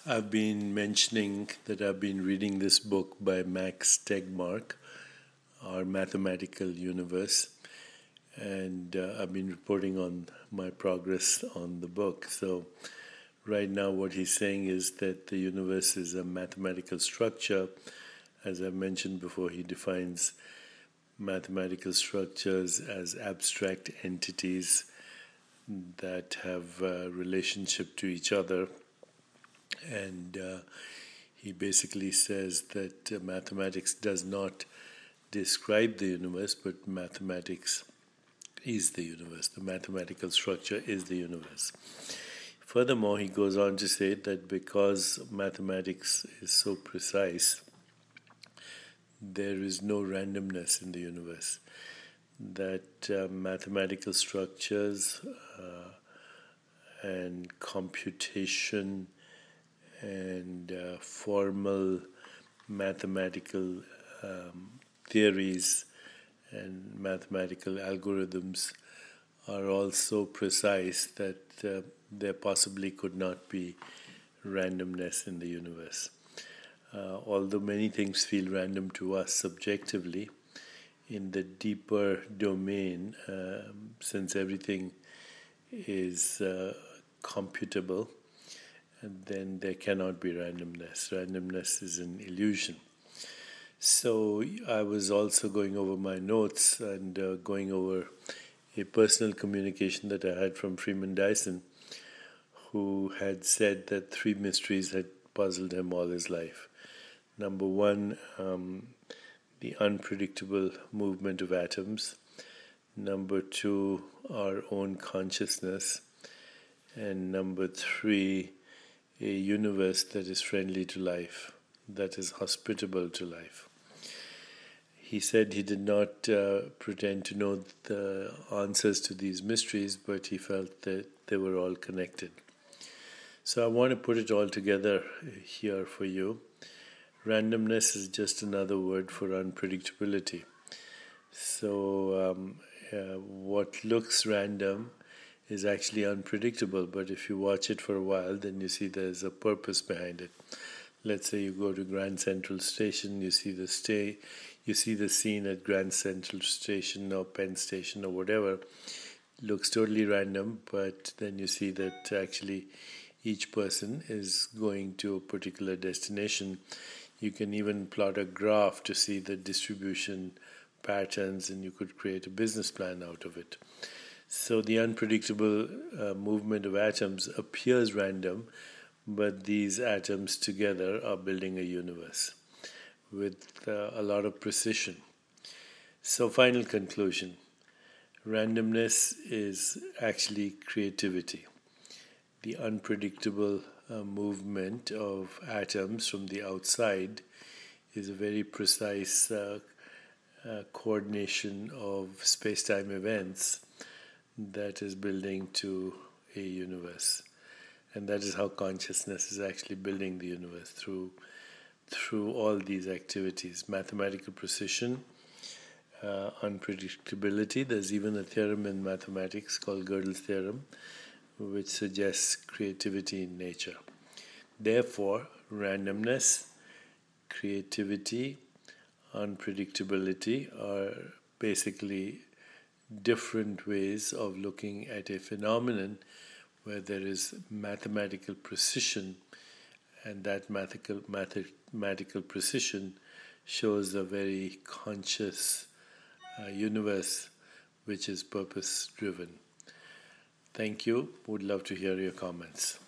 I've been mentioning that I've been reading this book by Max Tegmark, Our Mathematical Universe, and I've been reporting on my progress on the book. So, right now, what he's saying is that the universe is a mathematical structure. As I mentioned before, he defines mathematical structures as abstract entities that have a relationship to each other, and he basically says that mathematics does not describe the universe, but mathematics is the universe. The mathematical structure is the universe. Furthermore, he goes on to say that because mathematics is so precise, there is no randomness in the universe. That mathematical structures and computation and formal mathematical theories and mathematical algorithms are all so precise that there possibly could not be randomness in the universe. Although many things feel random to us subjectively, in the deeper domain, since everything is computable, then there cannot be randomness. Randomness is an illusion. So I was also going over my notes and going over a personal communication that I had from Freeman Dyson, who had said that three mysteries had puzzled him all his life. Number one, the unpredictable movement of atoms. Number two, our own consciousness. And number three, a universe that is friendly to life, that is hospitable to life. He said he did not pretend to know the answers to these mysteries, but he felt that they were all connected. So I want to put it all together here for you. Randomness is just another word for unpredictability. So what looks random is actually unpredictable, but if you watch it for a while, then you see there's a purpose behind it. Let's say you go to Grand Central Station, you see the scene at Grand Central Station or Penn Station or whatever. Looks totally random, but then you see that actually each person is going to a particular destination. You can even plot a graph to see the distribution patterns, and you could create a business plan out of it. So the unpredictable movement of atoms appears random, but these atoms together are building a universe with a lot of precision. So, final conclusion. Randomness is actually creativity. The unpredictable movement of atoms from the outside is a very precise coordination of space-time events that is building to a universe. And that is how consciousness is actually building the universe through all these activities. Mathematical precision, unpredictability. There's even a theorem in mathematics called Gödel's theorem, which suggests creativity in nature. Therefore, randomness, creativity, unpredictability are basically different ways of looking at a phenomenon where there is mathematical precision, and that mathematical precision shows a very conscious universe which is purpose driven. Thank you. Would love to hear your comments.